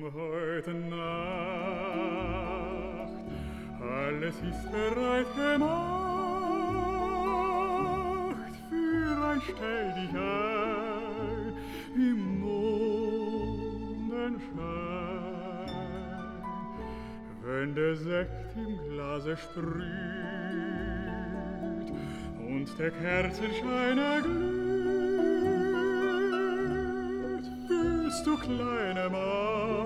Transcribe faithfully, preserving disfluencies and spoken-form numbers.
heute Nacht. Alles ist bereit gemacht für ein Stell dich ein im Mondenschein. Wenn der Sekt im Glase sprüht und der Kerzenschein erglüht, fühlst du, kleine Maus,